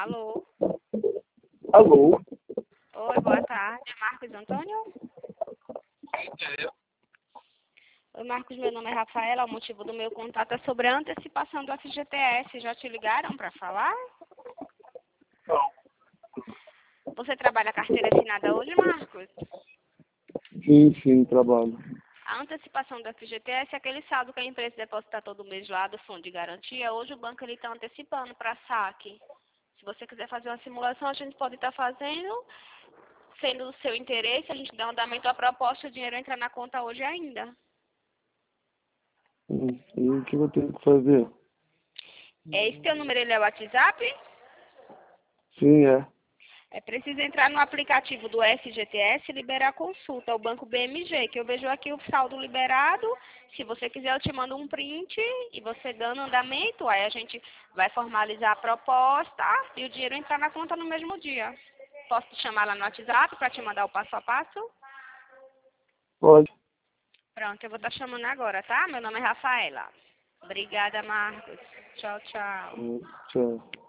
Alô? Alô? Oi, boa tarde. É Marcos Antônio? Oi, Marcos, meu nome é Rafaela. O motivo do meu contato é sobre a antecipação do FGTS. Já te ligaram para falar? Você trabalha carteira assinada hoje, Marcos? Sim, trabalho. A antecipação do FGTS é aquele saldo que a empresa deposita todo mês lá do fundo de garantia. Hoje o banco está antecipando para saque. Se você quiser fazer uma simulação, a gente pode estar fazendo. Sendo do seu interesse, a gente dá andamento à proposta, o dinheiro entra na conta hoje ainda. E o que eu tenho que fazer? Esse teu número, ele é o WhatsApp? Sim, é. É preciso entrar no aplicativo do FGTS e liberar a consulta, o Banco BMG, que eu vejo aqui o saldo liberado. Se você quiser, eu te mando um print e você dando andamento, aí a gente vai formalizar a proposta e o dinheiro entrar na conta no mesmo dia. Posso te chamar lá no WhatsApp para te mandar o passo a passo? Pode. Pronto, eu vou estar chamando agora, tá? Meu nome é Rafaela. Obrigada, Marcos. Tchau, tchau. Tchau.